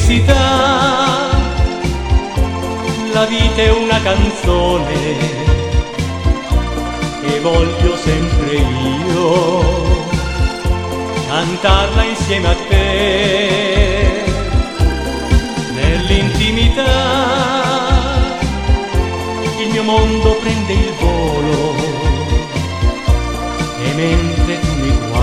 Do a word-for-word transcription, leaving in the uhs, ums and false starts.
immensità. La vita è una canzone e voglio sempre io cantarla insieme a te. Nell'intimità il mio mondo prende il volo e mentre tu mi guardi